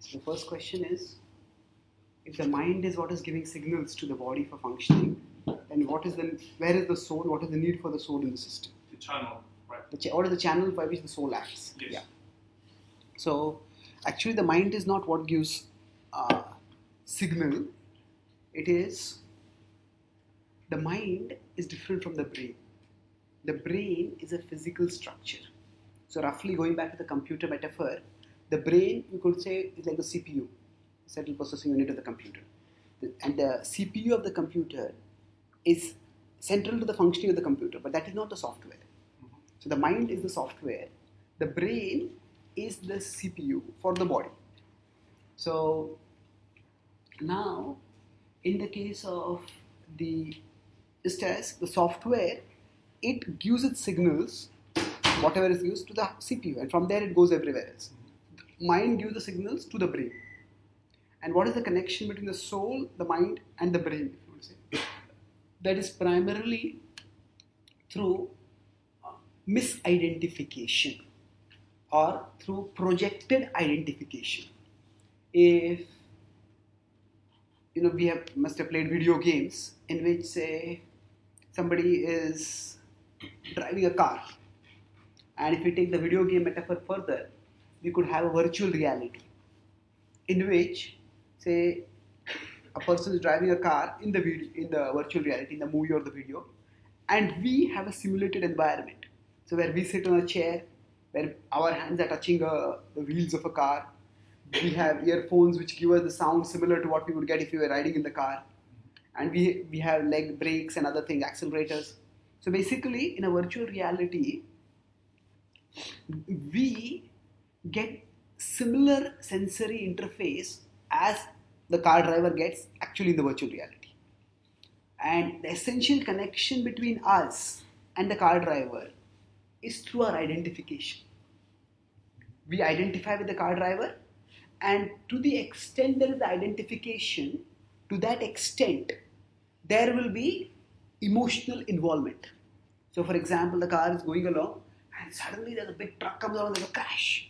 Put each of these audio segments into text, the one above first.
So the first question is, if the mind is what is giving signals to the body for functioning, then where is the soul? What is the need for the soul in the system? The channel, right? What is the channel by which the soul acts? Yes. Yeah. So actually, the mind is not what gives signal. It is the mind is different from the brain. The brain is a physical structure. So roughly going back to the computer metaphor, the brain, you could say, is like the CPU, central processing unit of the computer. And the CPU of the computer is central to the functioning of the computer, but that is not the software. So the mind is the software. The brain is the CPU for the body. So now, in the case of just as the software, it gives its signals, whatever is used, to the CPU, and from there it goes everywhere else. Mind gives the signals to the brain. And what is the connection between the soul, the mind, and the brain, if you want to say? That is primarily through misidentification or through projected identification. If we must have played video games in which, say, somebody is driving a car, and if we take the video game metaphor further, we could have a virtual reality in which, say, a person is driving a car in the virtual reality, in the movie or the video, and we have a simulated environment. So where we sit on a chair, where our hands are touching the wheels of a car. We have earphones which give us the sound similar to what we would get if we were riding in the car. And we have leg brakes and other things, accelerators. So basically, in a virtual reality, we get similar sensory interface as the car driver gets actually in the virtual reality. And the essential connection between us and the car driver is through our identification. We identify with the car driver, and to the extent there is the identification, to that extent there will be emotional involvement. So for example, the car is going along and suddenly there's a big truck comes along, there's a crash.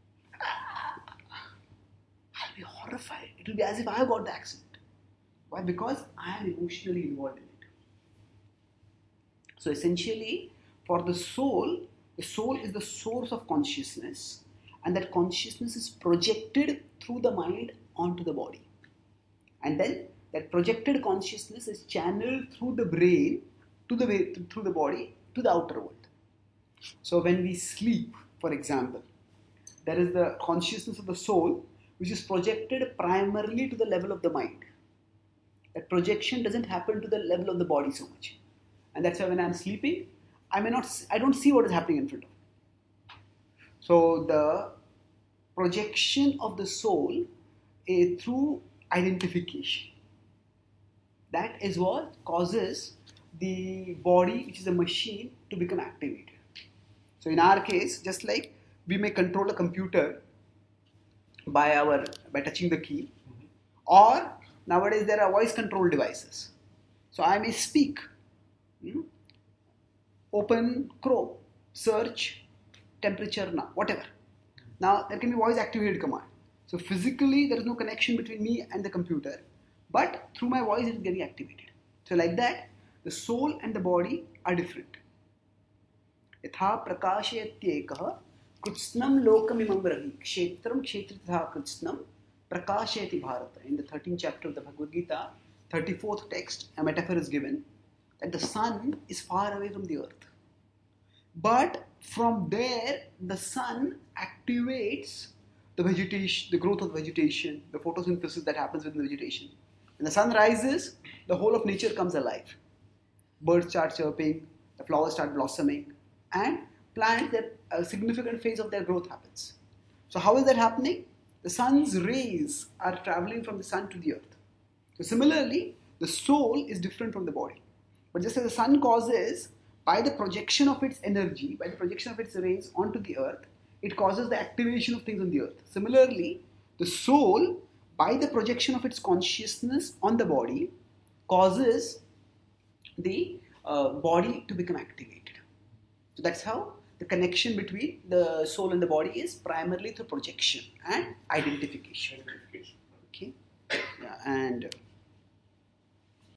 I'll be horrified. It will be as if I got the accident. Why? Because I am emotionally involved in it. So essentially, for the soul is the source of consciousness, and that consciousness is projected through the mind onto the body. And then that projected consciousness is channeled through the brain through the body to the outer world. So when we sleep, for example, there is the consciousness of the soul which is projected primarily to the level of the mind. That projection doesn't happen to the level of the body so much. And that's why when I'm sleeping, I don't see what is happening in front of me. So the projection of the soul is through identification. That is what causes the body, which is a machine, to become activated. So in our case, just like we may control a computer by touching the key, or nowadays there are voice control devices. So I may speak, open Chrome, search temperature now, whatever. Now there can be voice activated command. So physically there is no connection between me and the computer, but through my voice it is getting activated. So like that, the soul and the body are different. Yatha prakashayatyekah kritsnam lokamimam ravi kshetram kshetritha kritsnam prakashayati bharata. In the 13th chapter of the Bhagavad Gita, 34th text, a metaphor is given that the sun is far away from the earth. But from there, the sun activates the vegetation, the growth of vegetation, the photosynthesis that happens within the vegetation. When the sun rises, the whole of nature comes alive. Birds start chirping, the flowers start blossoming, and plants, a significant phase of their growth happens. So how is that happening? The sun's rays are traveling from the sun to the earth. So similarly, the soul is different from the body. But just as the sun causes, by the projection of its energy, by the projection of its rays onto the earth, it causes the activation of things on the earth. Similarly, the soul, by the projection of its consciousness on the body, causes the body to become activated. So that's how the connection between the soul and the body is primarily through projection and identification. Okay, yeah, and